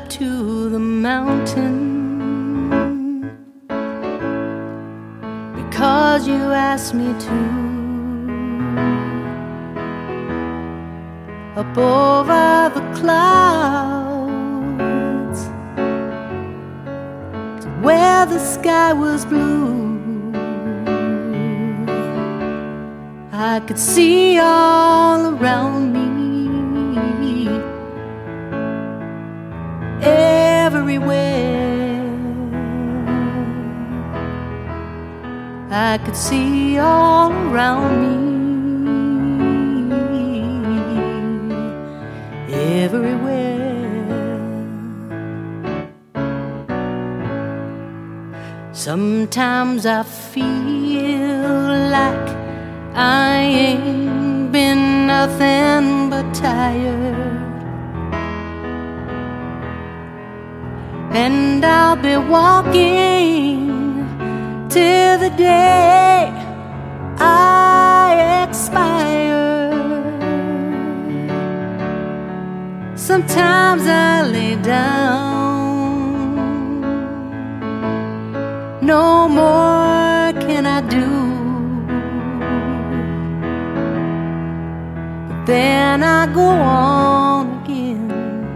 to the mountain because you asked me to. Up over the clouds to where the sky was blue, I could see all around me, everywhere. I could see all around me, everywhere. Sometimes I feel like I ain't been nothing but tired, and I'll be walking till the day I expire. Sometimes I lay down, no more can I do. But then I go on again,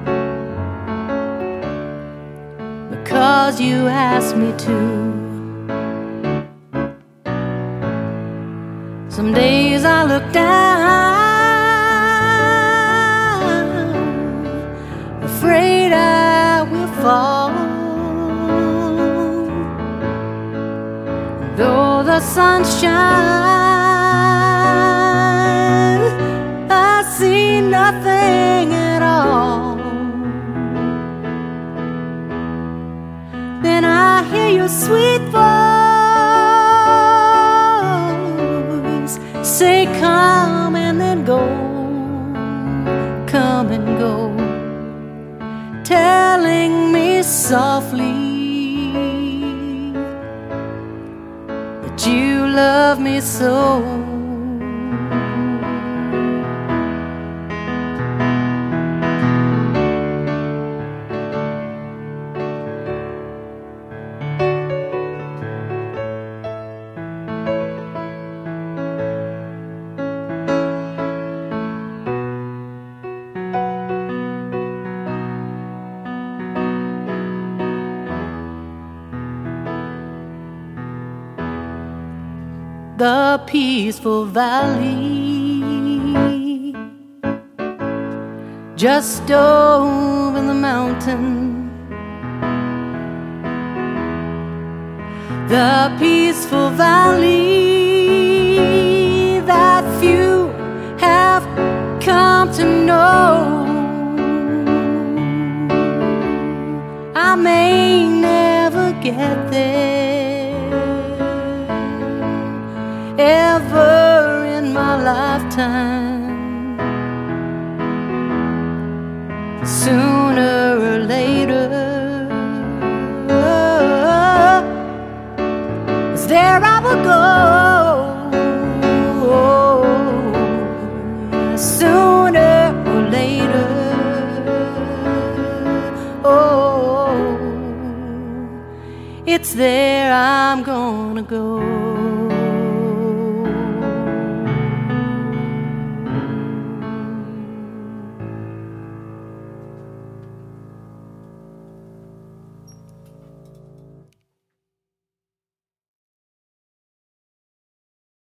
because you asked me to. Some days I look down, afraid I will fall. Though the sun shines, I see nothing at all. Then I hear your sweet voice say, come and then go, come and go, telling me softly that you love me so. The peaceful valley just over the mountain, the peaceful valley that few have come to know. I may never get there ever in my lifetime. Sooner or later, there I will go. Sooner or later, oh, it's there I'm gonna go.